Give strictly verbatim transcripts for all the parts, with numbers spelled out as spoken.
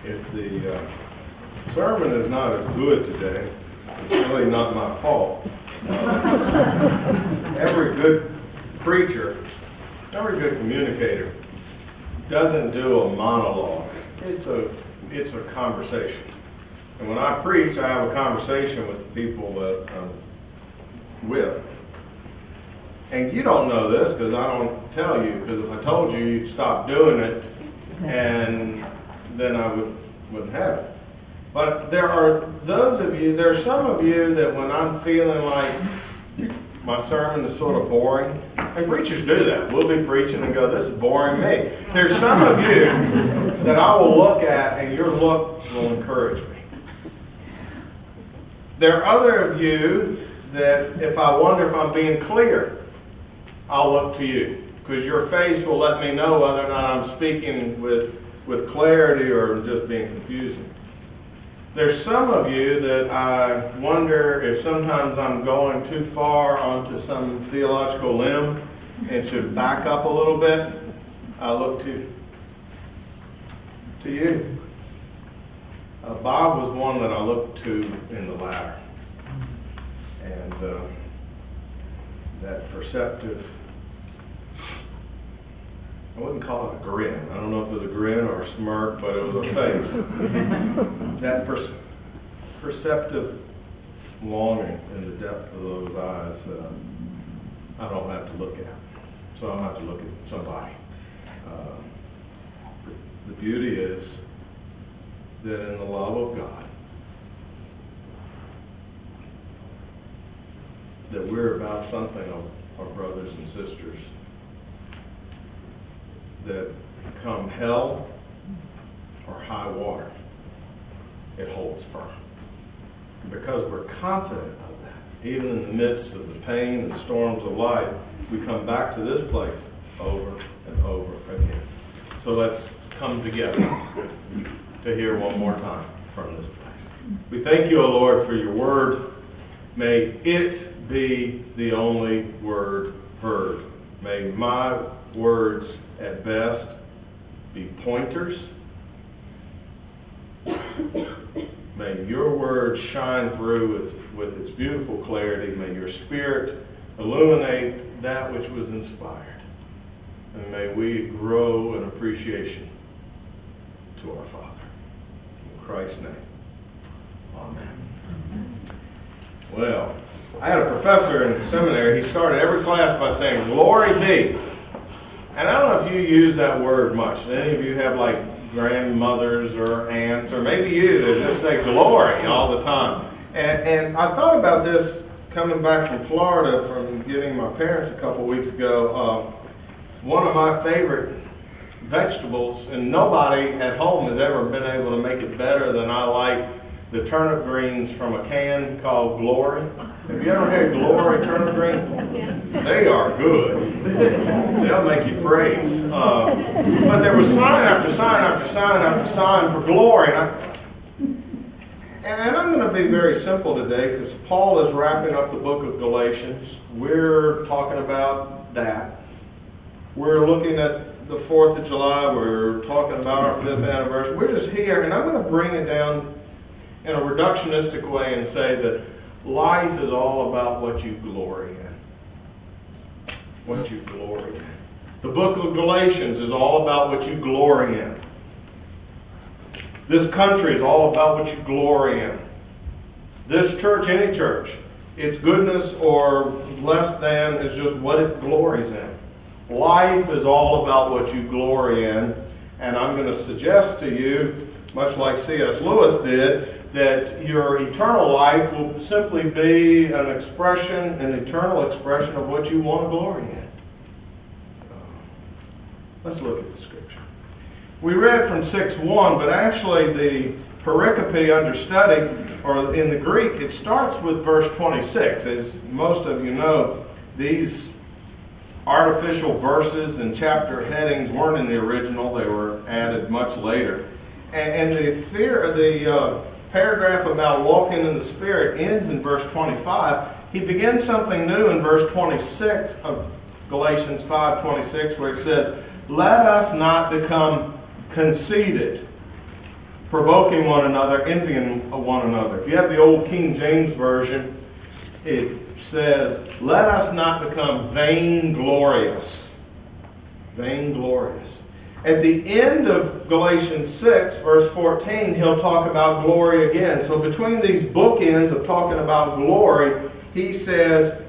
If the uh, sermon is not as good today, it's really not my fault. Uh, every good preacher, every good communicator doesn't do a monologue. It's a it's a conversation. And when I preach, I have a conversation with the people that I'm with. And you don't know this because I don't tell you, because if I told you, you'd stop doing it, and then I would, wouldn't have it. But there are those of you, there are some of you that when I'm feeling like my sermon is sort of boring, and preachers do that. We'll be preaching and go, this is boring me. There's some of you that I will look at and your look will encourage me. There are other of you that if I wonder if I'm being clear, I'll look to you, because your face will let me know whether or not I'm speaking with with clarity or just being confusing. There's some of you that I wonder if sometimes I'm going too far onto some theological limb and should back up a little bit. I look to to you. Uh, Bob was one that I looked to in the latter, and uh, that perceptive. I wouldn't call it a grin. I don't know if it was a grin or a smirk, but it was a face. That per- perceptive longing in the depth of those eyes, uh, I don't have to look at. So I'll have to look at somebody. Uh, the, the beauty is that in the love of God, that we're about something of our brothers and sisters, that come hell or high water, it holds firm. And because we're confident of that, even in the midst of the pain and storms of life, we come back to this place over and over again. So let's come together to hear one more time from this place. We thank you, O Lord, for your word. May it be the only word heard. May my words at best be pointers. May your word shine through with, with its beautiful clarity. May your spirit illuminate that which was inspired. And may we grow in appreciation to our Father. In Christ's name, amen. Well, I had a professor in seminary. He started every class by saying, "Glory be." And I don't know if you use that word much. Any of you have like grandmothers or aunts, or maybe you that just say glory all the time. And, and I thought about this coming back from Florida from getting my parents a couple weeks ago. Uh, one of my favorite vegetables, and nobody at home has ever been able to make it better than I like the turnip greens from a can called Glory. Have you ever had Glory turnip greens? They are good. They'll make you praise. Uh, but there was sign after sign after sign after sign for Glory. And, I, and I'm going to be very simple today because Paul is wrapping up the book of Galatians. We're talking about that. We're looking at the fourth of July. We're talking about our fifth anniversary. We're just here, and I'm going to bring it down in a reductionistic way and say that life is all about what you glory in. What you glory in. The book of Galatians is all about what you glory in. This country is all about what you glory in. This church, any church, its goodness or less than is just what it glories in. Life is all about what you glory in, and I'm going to suggest to you, much like C S Lewis did, that your eternal life will simply be an expression, an eternal expression of what you want to glory in. Let's look at the scripture. We read from six one, but actually the pericope under study, or in the Greek, it starts with verse twenty-six. As most of you know, these artificial verses and chapter headings weren't in the original. They were added much later. And, and the fear, the uh, paragraph about walking in the Spirit ends in verse twenty-five. He begins something new in verse twenty-six of Galatians five twenty-six, where it says, "Let us not become conceited, provoking one another, envying one another. If you have the old King James Version, it says, let us not become vainglorious. Vainglorious. At the end of Galatians six, verse fourteen, he'll talk about glory again. So between these bookends of talking about glory, he says,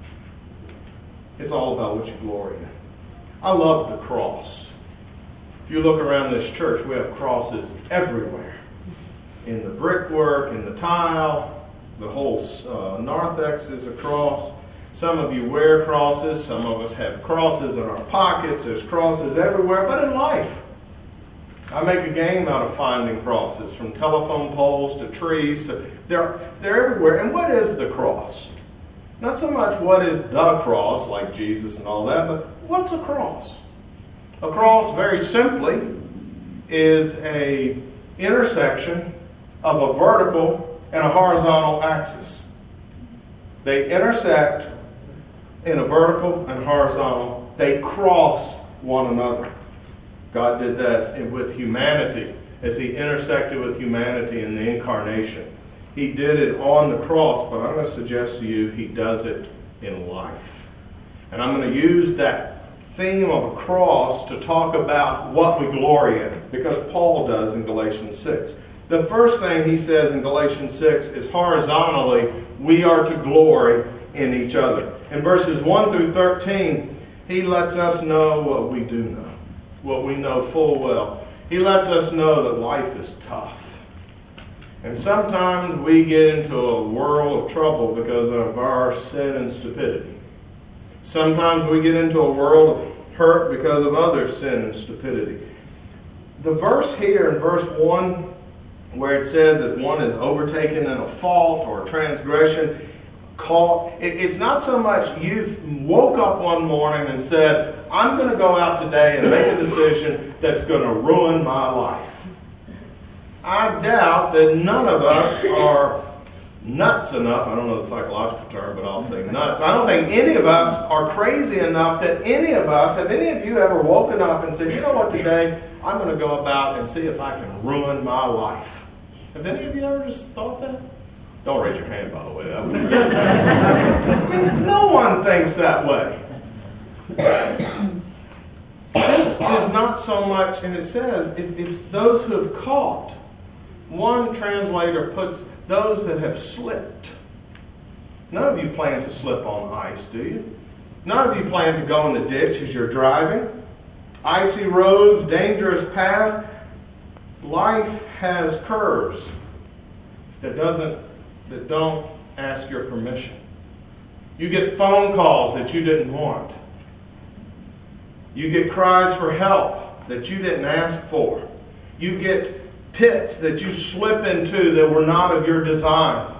it's all about what you glory in. I love the cross. If you look around this church, we have crosses everywhere. In the brickwork, in the tile, the whole uh, narthex is a cross. Some of you wear crosses. Some of us have crosses in our pockets. There's crosses everywhere. But in life, I make a game out of finding crosses, from telephone poles to trees. To, they're, they're everywhere. And what is the cross? Not so much what is the cross, like Jesus and all that, but what's a cross? A cross, very simply, is a intersection of a vertical and a horizontal axis. They intersect in a vertical and horizontal. They cross one another. God did that with humanity as He intersected with humanity in the incarnation. He did it on the cross, but I'm going to suggest to you He does it in life. And I'm going to use that theme of a cross to talk about what we glory in, because Paul does in Galatians six. The first thing he says in Galatians six is horizontally, we are to glory in each other. In verses one through thirteen, he lets us know what we do know, what we know full well. He lets us know that life is tough. And sometimes we get into a world of trouble because of our sin and stupidity. Sometimes we get into a world of hurt because of other sin and stupidity. The verse here in verse one, where it says that one is overtaken in a fault or a transgression, call, it, it's not so much you woke up one morning and said, I'm going to go out today and make a decision that's going to ruin my life. I doubt that none of us are nuts enough, I don't know the psychological term, but I'll say nuts. I don't think any of us are crazy enough that any of us, have any of you ever woken up and said, you know what, today I'm going to go about and see if I can ruin my life. Have any of you ever just thought that? Don't raise your hand, by the way. That was no one thinks that way. This is not so much, and it says, it, it's those who have caught. One translator puts those that have slipped. None of you plan to slip on ice, do you? None of you plan to go in the ditch as you're driving. Icy roads, dangerous paths. Life has curves that doesn't, that don't ask your permission. You get phone calls that you didn't want. You get cries for help that you didn't ask for. You get pits that you slip into that were not of your design.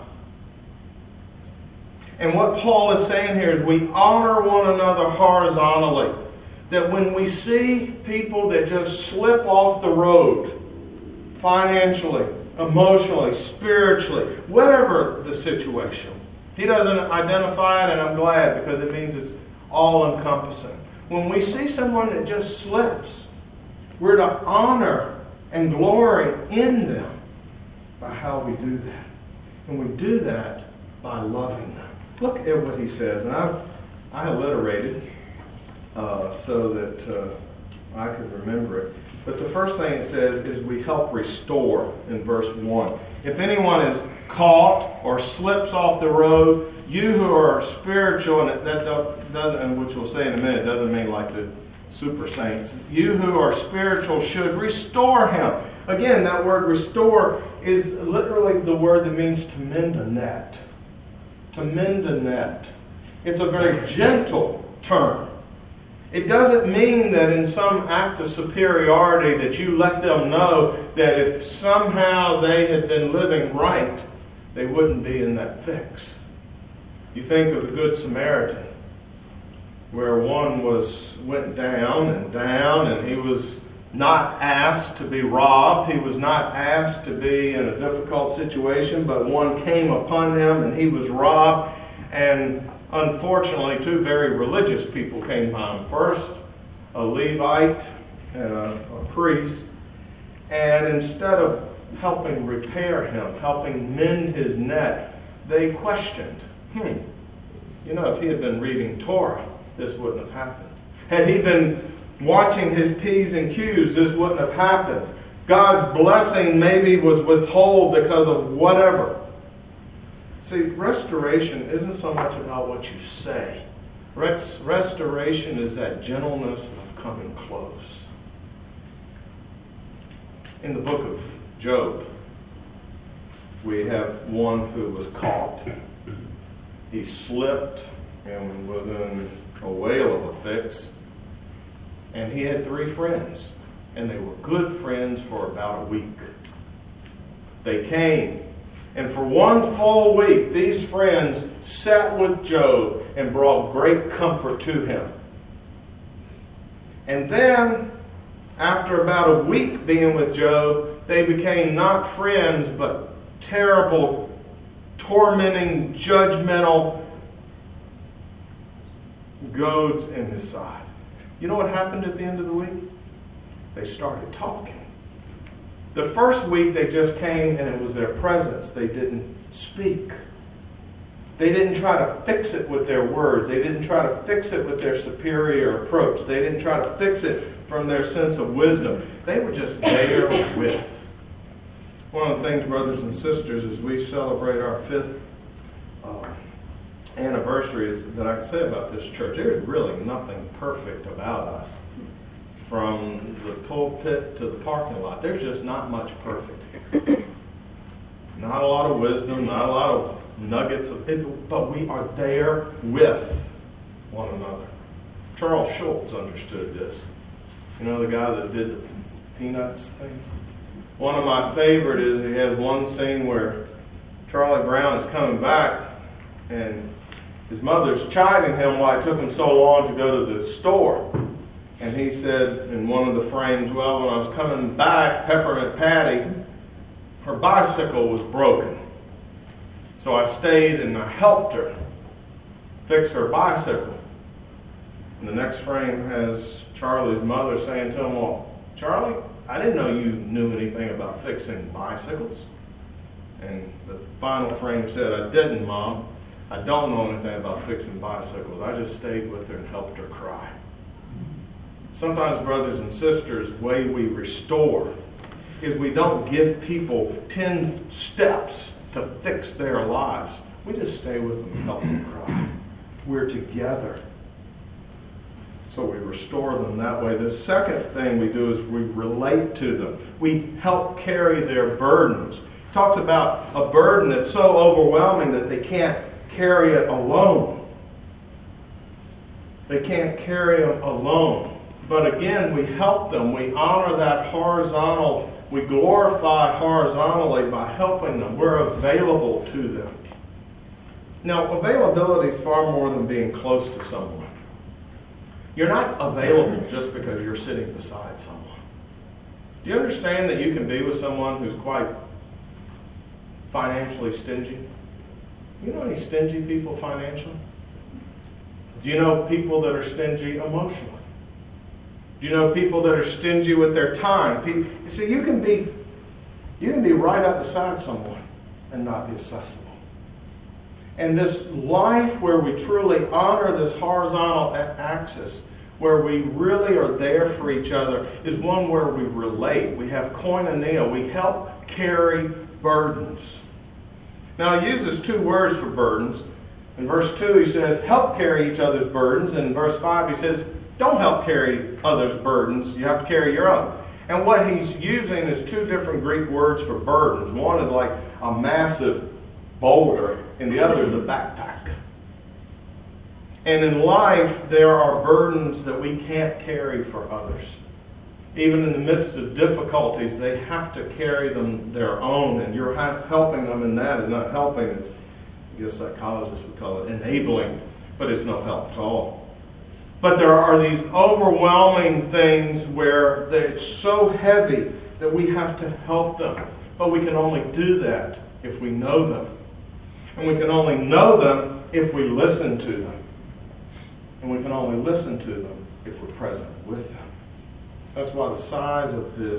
And what Paul is saying here is we honor one another horizontally. That when we see people that just slip off the road, financially, emotionally, spiritually, whatever the situation, he doesn't identify it, and I'm glad, because it means it's all-encompassing. When we see someone that just slips, we're to honor and glory in them by how we do that. And we do that by loving them. Look at what he says. And I've, I alliterated uh, so that uh, I could remember it. But the first thing it says is we help restore in verse one. If anyone is caught or slips off the road, you who are spiritual, and that doesn't, and which we'll say in a minute, doesn't mean like the super saints. You who are spiritual should restore him. Again, that word restore is literally the word that means to mend a net. To mend a net. It's a very gentle term. It doesn't mean that in some act of superiority that you let them know that if somehow they had been living right, they wouldn't be in that fix. You think of the Good Samaritan, where one was went down and down, and he was not asked to be robbed. He was not asked to be in a difficult situation, but one came upon him and he was robbed. And unfortunately, two very religious people came by him. First, a Levite and a, a priest. And instead of helping repair him, helping mend his net, they questioned, hmm, you know, if he had been reading Torah, this wouldn't have happened. Had he been watching his P's and Q's, this wouldn't have happened. God's blessing maybe was withheld because of whatever. See, restoration isn't so much about what you say. Rest- restoration is that gentleness of coming close. In the book of Job, we have one who was caught. He slipped and was in a whale of a fix. And he had three friends. And they were good friends for about a week. They came. And for one full week, these friends sat with Job and brought great comfort to him. And then, after about a week being with Job, they became not friends, but terrible, tormenting, judgmental goads in his side. You know what happened at the end of the week? They started talking. The first week they just came and it was their presence. They didn't speak. They didn't try to fix it with their words. They didn't try to fix it with their superior approach. They didn't try to fix it from their sense of wisdom. They were just there with. One of the things, brothers and sisters, as we celebrate our fifth uh, anniversary that I can say about this church, there is really nothing perfect about us. From the pulpit to the parking lot, there's just not much perfect. Not a lot of wisdom, not a lot of nuggets of it, but we are there with one another. Charles Schultz understood this. You know, the guy that did the Peanuts thing? One of my favorite is he has one scene where Charlie Brown is coming back and his mother's chiding him why it took him so long to go to the store. And he said in one of the frames, well, when I was coming back, Peppermint Patty, her bicycle was broken. So I stayed and I helped her fix her bicycle. And the next frame has Charlie's mother saying to him, well, Charlie, I didn't know you knew anything about fixing bicycles. And the final frame said, I didn't, Mom. I don't know anything about fixing bicycles. I just stayed with her and helped her cry. Sometimes, brothers and sisters, the way we restore is we don't give people ten steps to fix their lives. We just stay with them and help them cry. We're together. So we restore them that way. The second thing we do is we relate to them. We help carry their burdens. It talks about a burden that's so overwhelming that they can't carry it alone. They can't carry them alone. But again, we help them. We honor that horizontal. We glorify horizontally by helping them. We're available to them. Now, availability is far more than being close to someone. You're not available just because you're sitting beside someone. Do you understand that you can be with someone who's quite financially stingy? You know any stingy people financially? Do you know people that are stingy emotionally? Do you know people that are stingy with their time? You see, you can be you can be right up beside someone and not be accessible. And this life where we truly honor this horizontal axis, where we really are there for each other, is one where we relate. We have koinonia. We help carry burdens. Now, he uses two words for burdens. In verse two, he says, help carry each other's burdens. And in verse five, he says, don't help carry others' burdens. You have to carry your own. And what he's using is two different Greek words for burdens. One is like a massive boulder, and the other is a backpack. And in life, there are burdens that we can't carry for others. Even in the midst of difficulties, they have to carry them their own, and you're helping them in that. It's not helping, it's, I guess psychologists would call it enabling, but it's no help at all. But there are these overwhelming things where it's so heavy that we have to help them. But we can only do that if we know them. And we can only know them if we listen to them. And we can only listen to them if we're present with them. That's why the size of this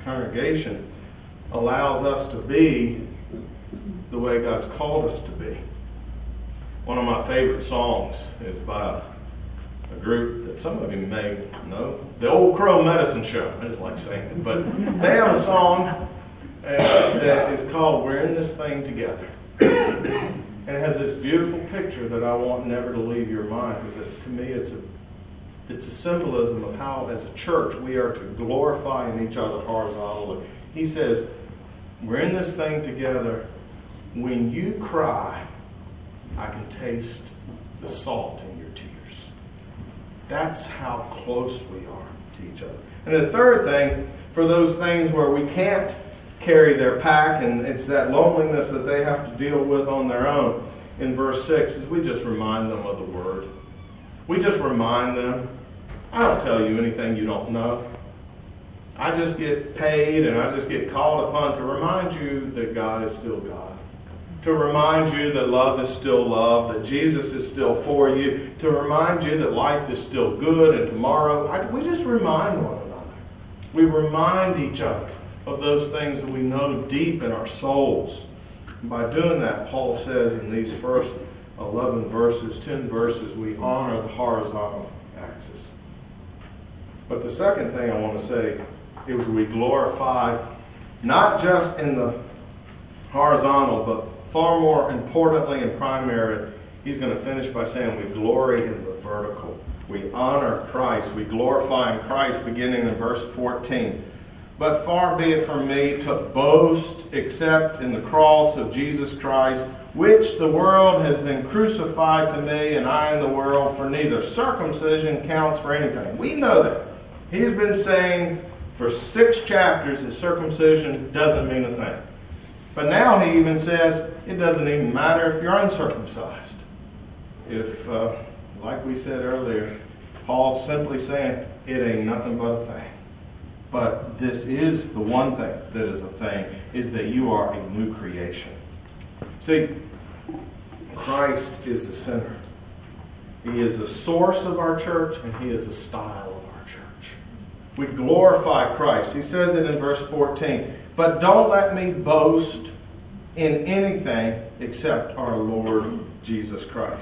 congregation allows us to be the way God's called us to be. One of my favorite songs is by a group that some of you may know, the Old Crow Medicine Show. I just like saying it, but they have a song uh, that is called "We're in This Thing Together," and it has this beautiful picture that I want never to leave your mind, because to me it's a it's a symbolism of how, as a church, we are to glorify in each other horizontally. He says, "We're in this thing together. When you cry, I can taste the salt in your tears." That's how close we are to each other. And the third thing, for those things where we can't carry their pack, and it's that loneliness that they have to deal with on their own, in verse six, is we just remind them of the Word. We just remind them. I don't tell you anything you don't know. I just get paid and I just get called upon to remind you that God is still God. To remind you that love is still love, that Jesus is still for you, to remind you that life is still good and tomorrow. I, we just remind one another. We remind each other of those things that we know deep in our souls. And by doing that, Paul says in these first eleven verses, ten verses, we honor the horizontal axis. But the second thing I want to say is we glorify not just in the horizontal, but far more importantly and primary, he's going to finish by saying we glory in the vertical. We honor Christ. We glorify in Christ, beginning in verse fourteen. "But far be it from me to boast except in the cross of Jesus Christ, which the world has been crucified to me, and I in the world, for neither circumcision counts for anything." We know that. He's been saying for six chapters that circumcision doesn't mean a thing. But now he even says it doesn't even matter if you're uncircumcised. If, uh, like we said earlier, Paul's simply saying it ain't nothing but a thing. But this is the one thing that is a thing, is that you are a new creation. See, Christ is the center. He is the source of our church, and He is the style of our church. We glorify Christ. He says it in verse fourteen, "But don't let me boast in anything except our Lord Jesus Christ."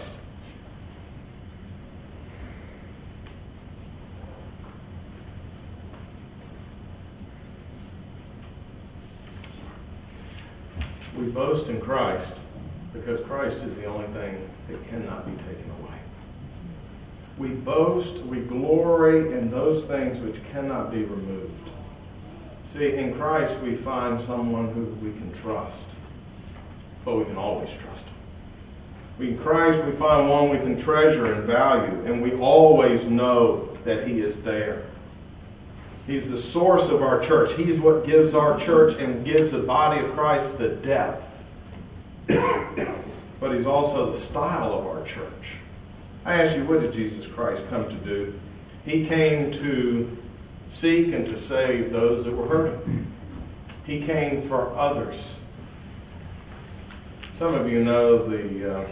We boast in Christ because Christ is the only thing that cannot be taken away. We boast, we glory in those things which cannot be removed. See, in Christ we find someone who we can trust, but we can always trust Him. In Christ we find one we can treasure and value, and we always know that He is there. He's the source of our church. He's what gives our church and gives the body of Christ the depth. But He's also the style of our church. I ask you, what did Jesus Christ come to do? He came to seek and to save those that were hurting. He came for others. Some of you know the uh,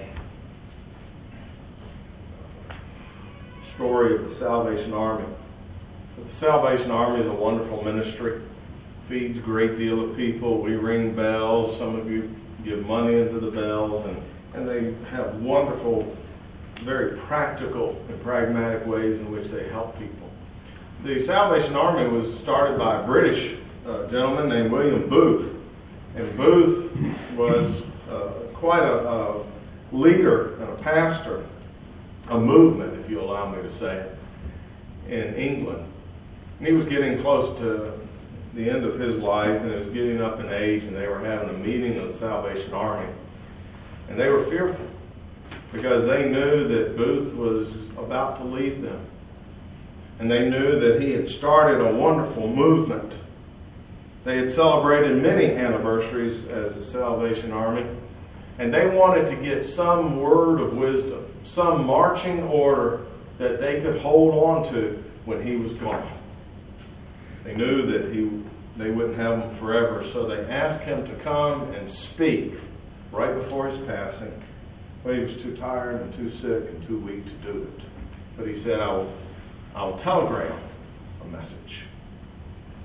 story of the Salvation Army. The Salvation Army is a wonderful ministry. Feeds a great deal of people. We ring bells. Some of you give money into the bells, and, and they have wonderful, very practical and pragmatic ways in which they help people. The Salvation Army was started by a British uh, gentleman named William Booth. And Booth was uh, quite a, a leader and a pastor, a movement, if you allow me to say it, in England. And he was getting close to the end of his life, and he was getting up in age, and they were having a meeting of the Salvation Army. And they were fearful, because they knew that Booth was about to leave them. And they knew that he had started a wonderful movement. They had celebrated many anniversaries as the Salvation Army, and they wanted to get some word of wisdom, some marching order that they could hold on to when he was gone. They knew that he, they wouldn't have him forever, so they asked him to come and speak right before his passing. But he was too tired and too sick and too weak to do it. But he said, I will, I will telegraph a message.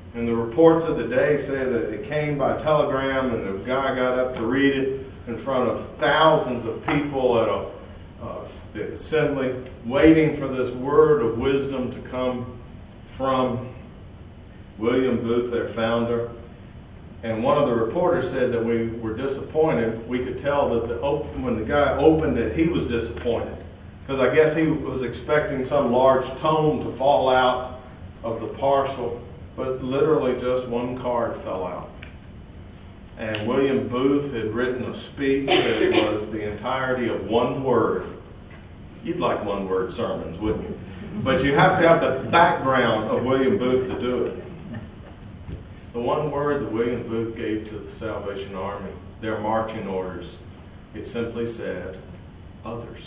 And the reports of the day say that it came by telegram, and the guy got up to read it in front of thousands of people at a uh, the assembly, waiting for this word of wisdom to come from William Booth, their founder. And one of the reporters said that we were disappointed. We could tell that the op- when the guy opened it, he was disappointed. Because I guess he was expecting some large tome to fall out of the parcel, but literally just one card fell out. And William Booth had written a speech that was the entirety of one word. You'd like one-word sermons, wouldn't you? But you have to have the background of William Booth to do it. The one word that William Booth gave to the Salvation Army, their marching orders, it simply said, others.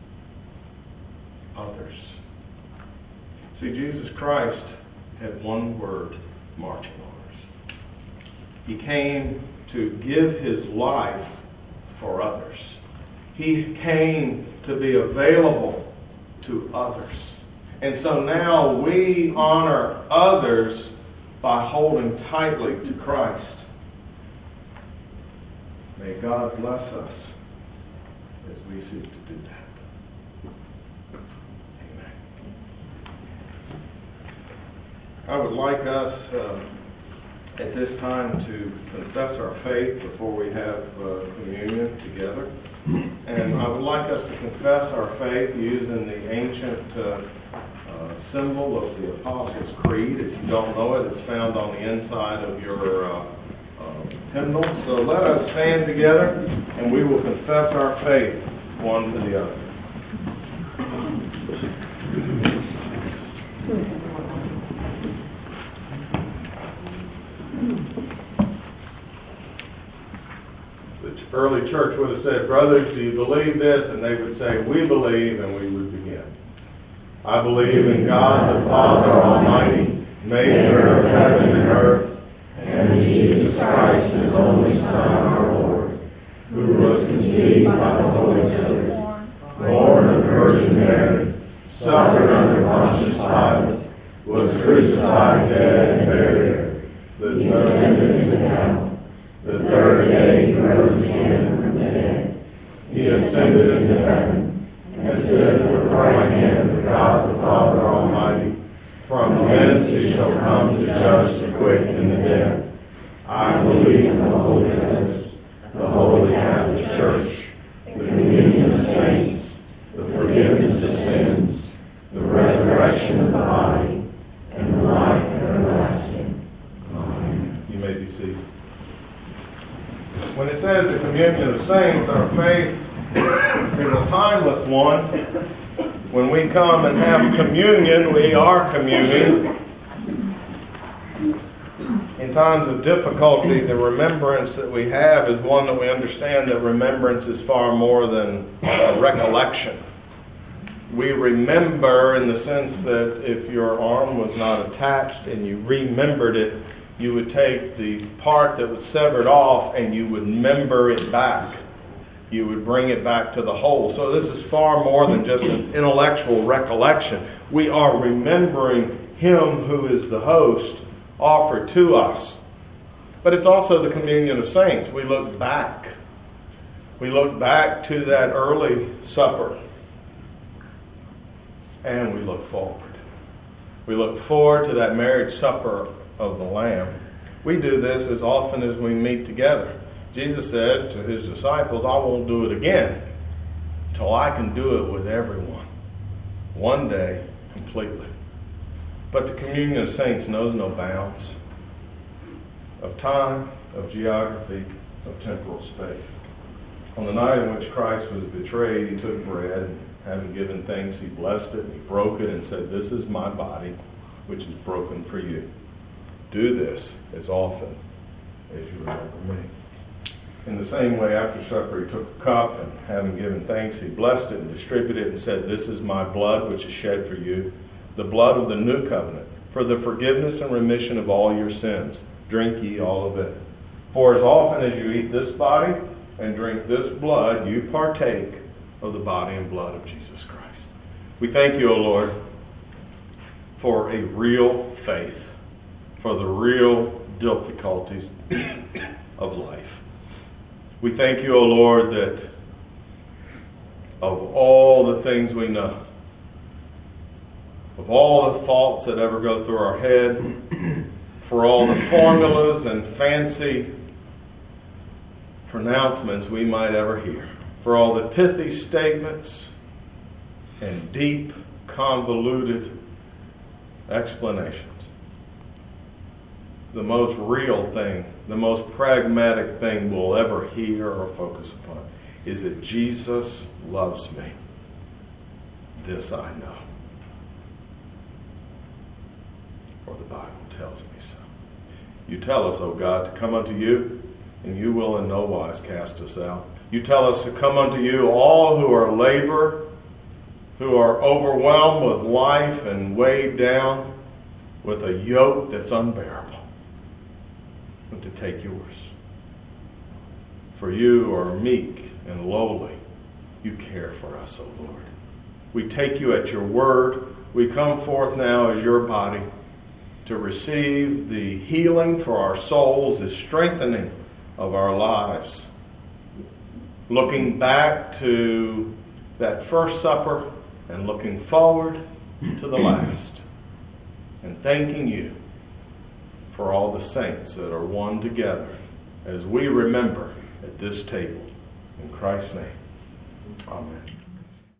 Others. See, Jesus Christ had one word, marching orders. He came to give his life for others. He came to be available to others. And so now we honor others by holding tightly to Christ. May God bless us as we seek to do that. Amen. I would like us uh, at this time to confess our faith before we have uh, communion together. And I would like us to confess our faith using the ancient uh, uh, symbol of the Apostles' Creed. If you don't know it, it's found on the inside of your uh, uh, hymnal. So let us stand together and we will confess our faith one to the other. The early church would have said, brothers, do you believe this? And they would say, we believe, and we would begin. I believe in God the Father Almighty, maker of heaven and earth, and in Jesus Christ, his only Son, our Lord, who was conceived by the Holy Spirit, born of the Virgin Mary, suffered under Pontius Pilate, was crucified, dead, and buried. The descended into hell. The third day he rose again from the dead. He ascended into heaven, and stood at the right hand of God the Father Almighty. From thence he shall come to judge the quick and the dead. I believe in the Holy Ghost, the Holy Catholic Church, the communion of saints, the forgiveness of sins, the resurrection of the body, and the life everlasting. Amen. You may be seated. When it says the communion of saints, our faith is a timeless one. When we come and have communion, we are communing. In times of difficulty, the remembrance that we have is one that we understand that remembrance is far more than a recollection. We remember in the sense that if your arm was not attached and you remembered it, you would take the part that was severed off and you would member it back. You would bring it back to the whole. So this is far more than just an intellectual recollection. We are remembering Him who is the host offered to us. But it's also the communion of saints. We look back. We look back to that early supper. And we look forward. We look forward to that marriage supper of the Lamb. We do this as often as we meet together. Jesus said to his disciples, I won't do it again till I can do it with everyone. One day, completely. But the communion of saints knows no bounds of time, of geography, of temporal space. On the night in which Christ was betrayed, he took bread, and having given thanks, he blessed it, and he broke it, and said, this is my body, which is broken for you. Do this as often as you remember me. In the same way, after supper, he took a cup, and having given thanks, he blessed it and distributed it and said, this is my blood, which is shed for you, the blood of the new covenant, for the forgiveness and remission of all your sins. Drink ye all of it. For as often as you eat this body and drink this blood, you partake of the body and blood of Jesus Christ. We thank you, O Lord, for a real faith. for the real difficulties of life. We thank you, O Lord, that of all the things we know, of all the thoughts that ever go through our head, for all the formulas and fancy pronouncements we might ever hear, for all the pithy statements and deep, convoluted explanations. The most real thing, the most pragmatic thing we'll ever hear or focus upon is that Jesus loves me. This I know. For the Bible tells me so. You tell us, O God, to come unto you, and you will in no wise cast us out. You tell us to come unto you, all who are labor, who are overwhelmed with life and weighed down with a yoke that's unbearable, and to take yours. For you are meek and lowly. You care for us, O Lord. We take you at your word. We come forth now as your body to receive the healing for our souls, the strengthening of our lives. Looking back to that first supper and looking forward to the last. And thanking you for all the saints that are one together as we remember at this table. In Christ's name, amen.